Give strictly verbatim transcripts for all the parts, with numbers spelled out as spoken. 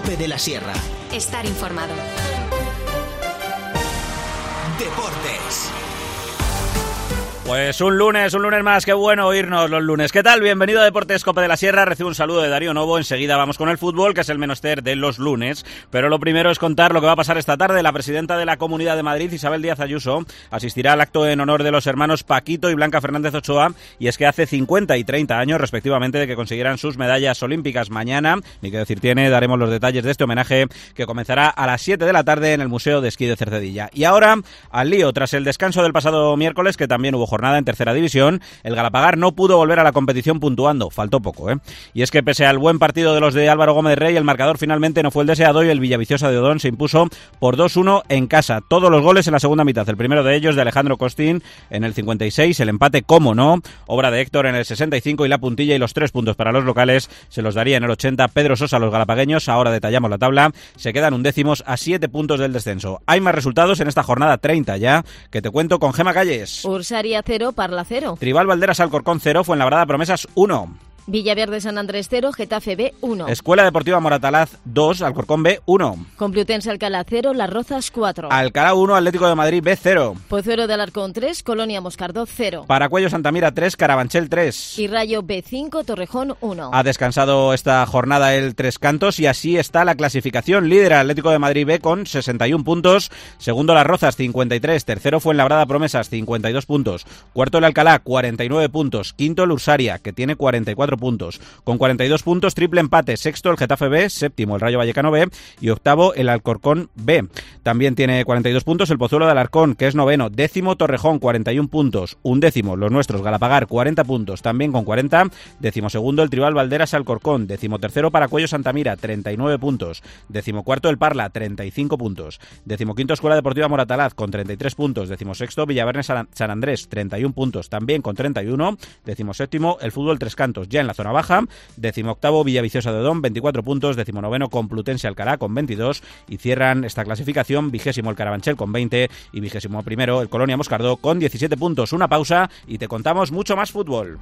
COPE de la Sierra. Estar informado. Deportes. Pues un lunes, un lunes más, qué bueno oírnos los lunes. ¿Qué tal? Bienvenido a Deportes COPE de la Sierra, recibe un saludo de Darío Novo, enseguida vamos con el fútbol, que es el menester de los lunes, pero lo primero es contar lo que va a pasar esta tarde. La presidenta de la Comunidad de Madrid, Isabel Díaz Ayuso, asistirá al acto en honor de los hermanos Paquito y Blanca Fernández Ochoa, y es que hace cincuenta y treinta años, respectivamente, de que consiguieran sus medallas olímpicas. Mañana, ni que decir tiene, daremos los detalles de este homenaje que comenzará a las siete de la tarde en el Museo de Esquí de Cercedilla. Y ahora, al lío, tras el descanso del pasado miércoles, que también hubo jornada en tercera división, el Galapagar no pudo volver a la competición puntuando, faltó poco, ¿eh? Y es que pese al buen partido de los de Álvaro Gómez Rey, el marcador finalmente no fue el deseado y el Villaviciosa de Odón se impuso por dos uno en casa. Todos los goles en la segunda mitad, el primero de ellos de Alejandro Costín en el cincuenta y seis, el empate, cómo no, obra de Héctor en el sesenta y cinco y la puntilla y los tres puntos para los locales se los daría en el ochenta Pedro Sosa a los galapagueños. Ahora detallamos la tabla, se quedan undécimos a siete puntos del descenso. Hay más resultados en esta jornada treinta ya, que te cuento con Gema Calles. Ursaria cero, Parla cero. Tribal Valderas Alcorcón cero, Fuenlabrada Promesas uno. Villaverde San Andrés cero, Getafe B uno. Escuela Deportiva Moratalaz dos, Alcorcón B uno. Complutense Alcalá cero, Las Rozas cuatro. Alcalá uno, Atlético de Madrid B cero. Pozuelo de Alarcón tres, Colonia Moscardó cero. Paracuello Santamira tres, Carabanchel tres. Y Rayo B cinco, Torrejón uno. Ha descansado esta jornada el Tres Cantos y así está la clasificación. Líder Atlético de Madrid B con sesenta y un puntos. Segundo Las Rozas cincuenta y tres. Tercero Fuenlabrada Promesas cincuenta y dos puntos. Cuarto el Alcalá cuarenta y nueve puntos. Quinto el Ursaria, que tiene cuarenta y cuatro puntos. Con cuarenta y dos puntos, triple empate. Sexto el Getafe B, séptimo el Rayo Vallecano B y octavo el Alcorcón B. También tiene cuarenta y dos puntos el Pozuelo de Alarcón, que es noveno. Décimo Torrejón, cuarenta y un puntos. Undécimo los nuestros Galapagar, cuarenta puntos, también con cuarenta. Décimo segundo el Tribal Valderas Alcorcón. Décimo tercero Paracuello Santamira, treinta y nueve puntos. Décimo cuarto el Parla, treinta y cinco puntos. Décimo quinto Escuela Deportiva Moratalaz, con treinta y tres puntos. Décimo sexto Villaverde San Andrés, treinta y un puntos, también con treinta y uno. Décimo séptimo el Fútbol Tres Cantos, ya en la zona baja. Décimo octavo Villaviciosa de Odón, veinticuatro puntos. Décimo noveno Complutense Alcalá con veintidós. Y cierran esta clasificación vigésimo el Carabanchel con veinte y vigésimo primero el Colonia Moscardó con diecisiete puntos. Una pausa y te contamos mucho más fútbol.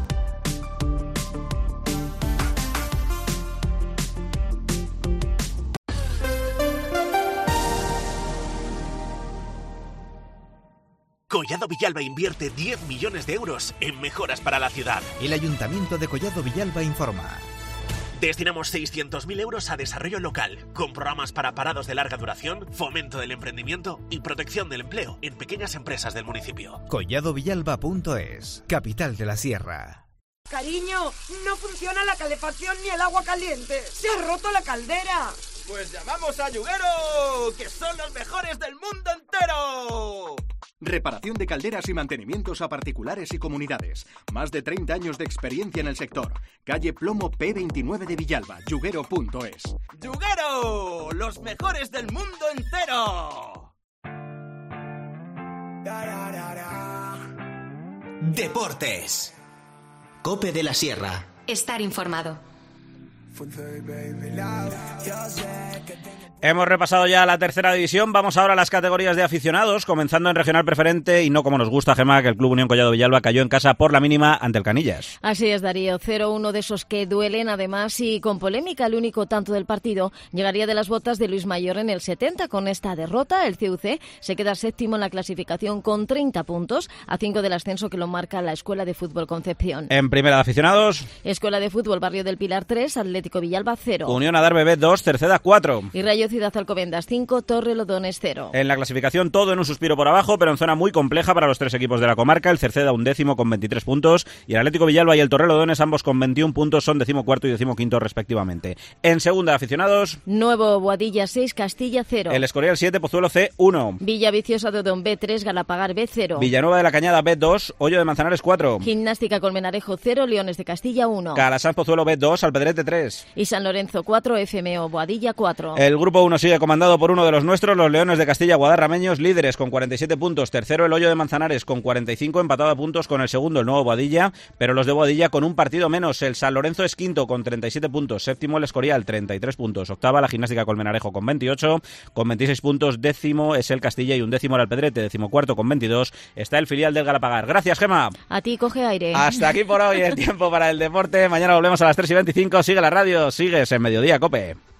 Collado Villalba invierte diez millones de euros en mejoras para la ciudad. El Ayuntamiento de Collado Villalba informa. Destinamos seiscientos mil euros a desarrollo local, con programas para parados de larga duración, fomento del emprendimiento y protección del empleo en pequeñas empresas del municipio. collado villalba punto es, capital de la Sierra. Cariño, no funciona la calefacción ni el agua caliente. ¡Se ha roto la caldera! Pues llamamos a Yuguero, que son los mejores del mundo entero. Reparación de calderas y mantenimientos a particulares y comunidades. Más de treinta años de experiencia en el sector. Calle Plomo P veintinueve de Villalba, yuguero punto es. ¡Yuguero! ¡Los mejores del mundo entero! Deportes. COPE de la Sierra. Estar informado. Hemos repasado ya la tercera división, vamos ahora a las categorías de aficionados, comenzando en regional preferente y no como nos gusta, Gemma, que el Club Unión Collado Villalba cayó en casa por la mínima ante el Canillas. Así es, Darío, cero uno de esos que duelen, además, y con polémica. El único tanto del partido llegaría de las botas de Luis Mayor en el setenta. Con esta derrota, el C U C se queda séptimo en la clasificación con treinta puntos, a cinco del ascenso que lo marca la Escuela de Fútbol Concepción. En primera de aficionados, Escuela de Fútbol Barrio del Pilar tres, Atlético Villalba cero. Unión Adarve B dos, Cerceda cuatro. Y Rayo Ciudad Alcobendas cinco, Torrelodones cero. En la clasificación todo en un suspiro por abajo, pero en zona muy compleja para los tres equipos de la comarca. El Cerceda un décimo con veintitrés puntos y el Atlético Villalba y el Torrelodones ambos con veintiún puntos, son decimocuarto y decimoquinto respectivamente. En segunda de aficionados, Nuevo Boadilla seis, Castilla cero. El Escorial siete, Pozuelo C uno. Villaviciosa de Odón B tres, Galapagar B cero. Villanueva de la Cañada B dos, Hoyo de Manzanares cuatro. Gimnástica Colmenarejo cero, Leones de Castilla uno. Calasanz Pozuelo B dos, Alpedrete tres. Y San Lorenzo cuatro, F M O Boadilla cuatro. El grupo uno sigue comandado por uno de los nuestros, los Leones de Castilla Guadarrameños, líderes con cuarenta y siete puntos. Tercero el Hoyo de Manzanares con cuarenta y cinco, empatado a puntos con el segundo, el Nuevo Boadilla, pero los de Boadilla con un partido menos. El San Lorenzo es quinto con treinta y siete puntos. Séptimo el Escorial, treinta y tres puntos. Octava la Gimnástica Colmenarejo con veintiocho, con veintiséis puntos. Décimo es el Castilla y un décimo el Alpedrete. Decimocuarto con veintidós está el filial del Galapagar. Gracias, Gema. A ti, coge aire. Hasta aquí por hoy el tiempo para el deporte. Mañana volvemos a las tres y veinticinco. Sigue la radio, sigues en Mediodía COPE.